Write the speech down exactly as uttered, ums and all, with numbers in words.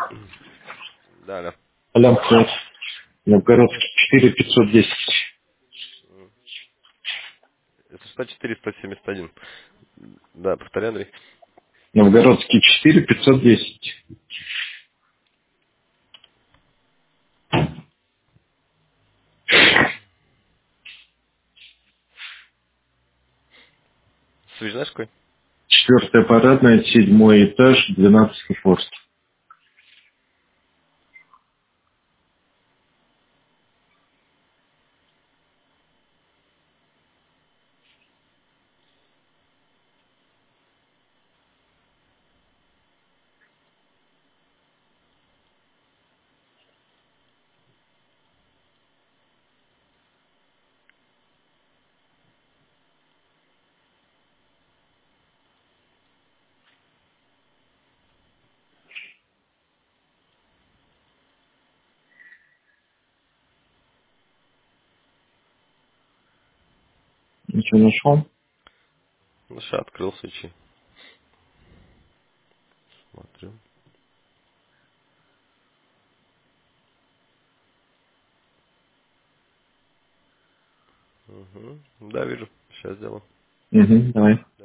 Да, да. Алям, привет. Новгородский четыре пятьсот десять. Это сто четыре сто семьдесят один. Да, повторяй, Андрей. Новгородский четыре пятьсот десять. Свяжь знаешь какой? Четвертая парадная, седьмой этаж, двенадцатый форст. Ничего нашел? Ну, сейчас открыл свечи. Смотрю. Угу. Да, вижу. Сейчас сделаю. Угу, давай.